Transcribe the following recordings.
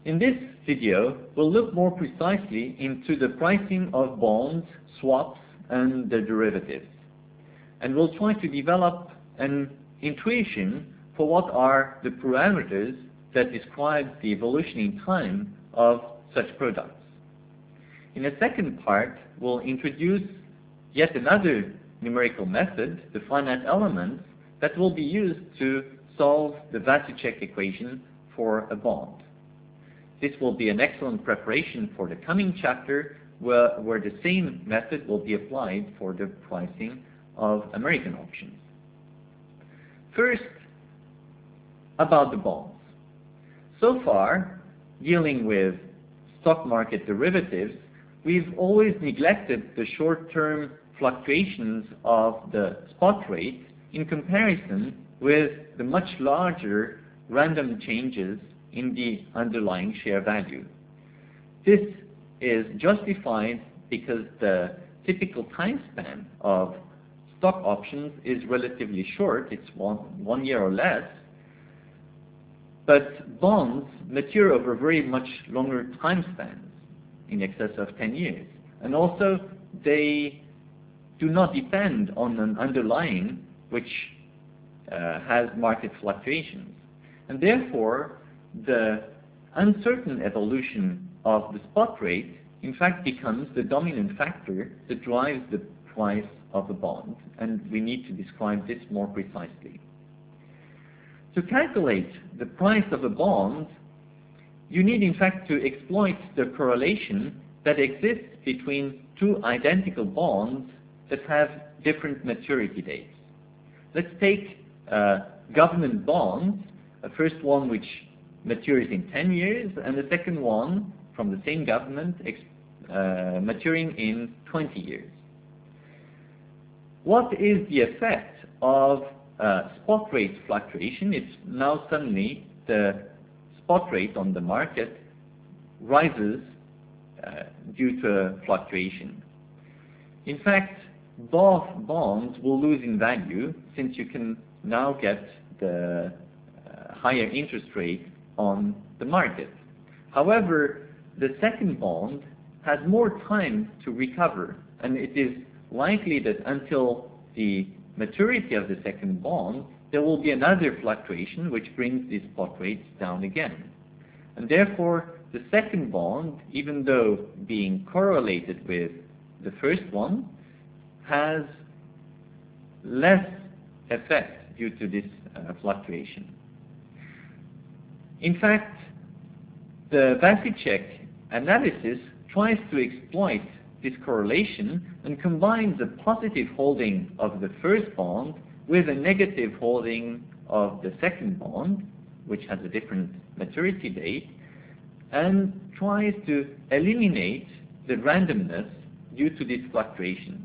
In this video, we'll look more precisely into the pricing of bonds, swaps, and the derivatives. And we'll try to develop an intuition for what are the parameters that describe the evolution in time of such products. In a second part, we'll introduce yet another numerical method, the finite elements, that will be used to solve the Vasicek equation for a bond. This will be an excellent preparation for the coming chapter where the same method will be applied for the pricing of American options. First, about the bonds. So far, dealing with stock market derivatives, we've always neglected the short-term fluctuations of the spot rate in comparison with the much larger random changes in the underlying share value. This is justified because the typical time span of stock options is relatively short, it's one year or less, but bonds mature over very much longer time spans, in excess of 10 years. And also, they do not depend on an underlying which has market fluctuations. And therefore, the uncertain evolution of the spot rate in fact becomes the dominant factor that drives the price of a bond, and we need to describe this more precisely. To calculate the price of a bond, you need in fact to exploit the correlation that exists between two identical bonds that have different maturity dates. Let's take government bonds, a first one which matures in 10 years, and the second one from the same government maturing in 20 years. What is the effect of spot rate fluctuation if now suddenly the spot rate on the market rises due to fluctuation? In fact, both bonds will lose in value since you can now get the higher interest rate on the market. However, the second bond has more time to recover, and it is likely that until the maturity of the second bond, there will be another fluctuation which brings these spot rates down again. And therefore, the second bond, even though being correlated with the first one, has less effect due to this fluctuation. In fact, the Vasicek analysis tries to exploit this correlation and combines a positive holding of the first bond with a negative holding of the second bond, which has a different maturity date, and tries to eliminate the randomness due to these fluctuations.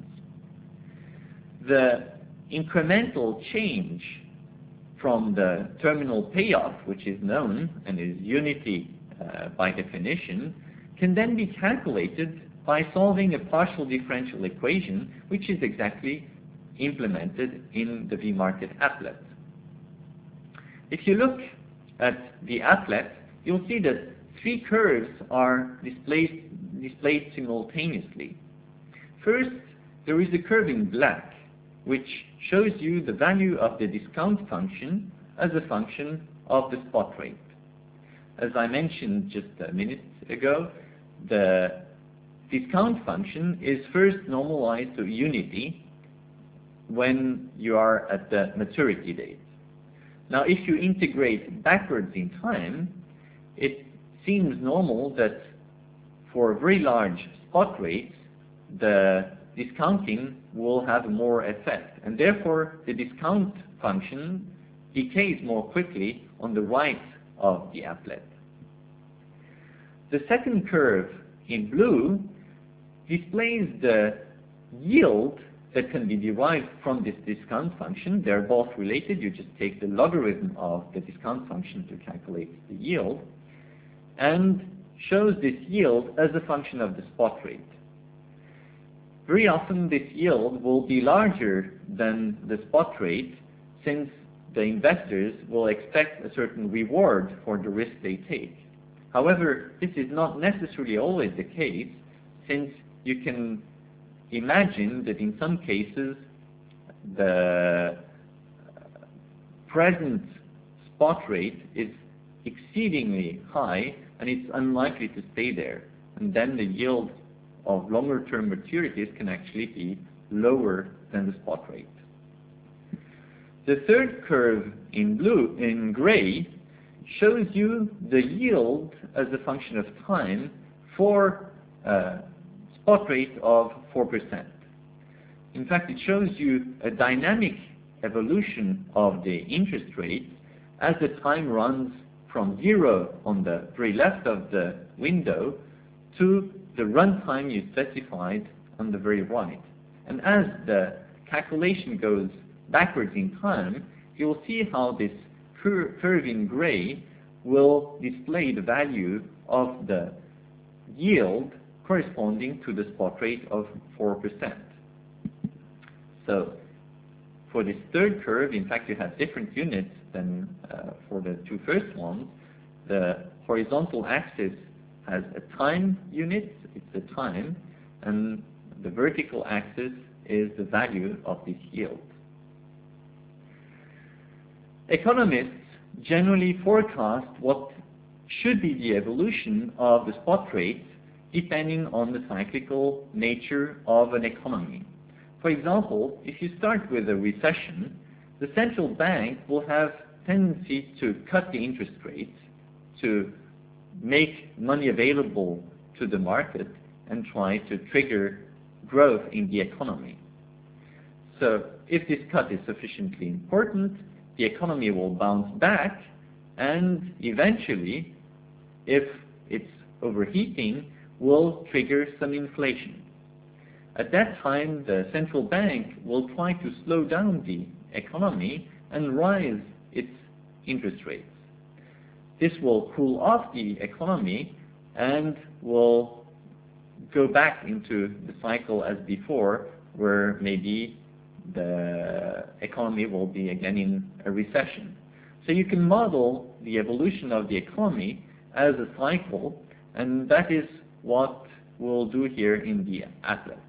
The incremental change from the terminal payoff, which is known and is unity by definition, can then be calculated by solving a partial differential equation, which is exactly implemented in the V-market applet. If you look at the applet, you'll see that three curves are displayed simultaneously. First, there is a curve in black, which shows you the value of the discount function as a function of the spot rate. As I mentioned just a minute ago, the discount function is first normalized to unity when you are at the maturity date. Now, if you integrate backwards in time, it seems normal that for very large spot rates, the discounting will have more effect, and therefore the discount function decays more quickly on the right of the applet. The second curve in blue displays the yield that can be derived from this discount function. They're both related. You just take the logarithm of the discount function to calculate the yield, and shows this yield as a function of the spot rate. Very often this yield will be larger than the spot rate, since the investors will expect a certain reward for the risk they take. However, this is not necessarily always the case, since you can imagine that in some cases the present spot rate is exceedingly high and it's unlikely to stay there. And then the yield of longer-term maturities can actually be lower than the spot rate. The third curve in gray shows you the yield as a function of time for a spot rate of 4%. In fact, it shows you a dynamic evolution of the interest rates as the time runs from 0 on the very left of the window to the runtime you specified on the very right. And as the calculation goes backwards in time, you'll see how this curve in gray will display the value of the yield corresponding to the spot rate of 4%. So for this third curve, in fact, you have different units than for the two first ones. The horizontal axis has a time unit, it's the time, and the vertical axis is the value of this yield. Economists generally forecast what should be the evolution of the spot rate depending on the cyclical nature of an economy. For example, if you start with a recession, the central bank will have tendency to cut the interest rates to make money available to the market and try to trigger growth in the economy. So if this cut is sufficiently important, the economy will bounce back, and eventually, if it's overheating, will trigger some inflation. At that time, the central bank will try to slow down the economy and rise its interest rates. This will cool off the economy and will go back into the cycle as before, where maybe the economy will be again in a recession. So you can model the evolution of the economy as a cycle, and that is what we'll do here in the atlas.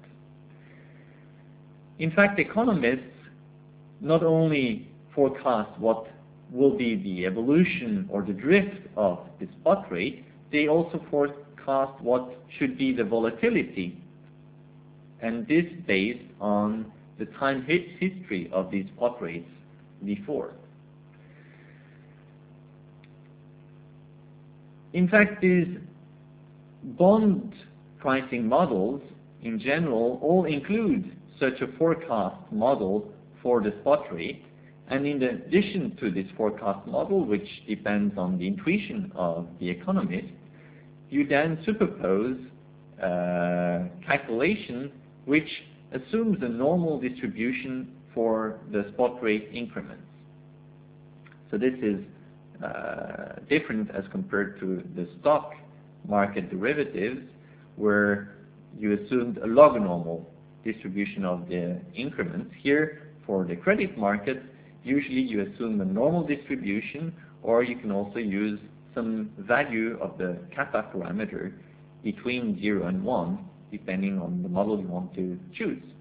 In fact, economists not only forecast what will be the evolution or the drift of the spot rate, they also forecast what should be the volatility, and this based on the time history of these spot rates before. In fact, these bond pricing models in general all include such a forecast model for the spot rate, and in addition to this forecast model, which depends on the intuition of the economist, you then superpose calculation which assumes a normal distribution for the spot rate increments. So this is different as compared to the stock market derivatives, where you assumed a log-normal distribution of the increments. Here, for the credit market, usually you assume a normal distribution, or you can also use some value of the kappa parameter between 0 and 1, depending on the model you want to choose.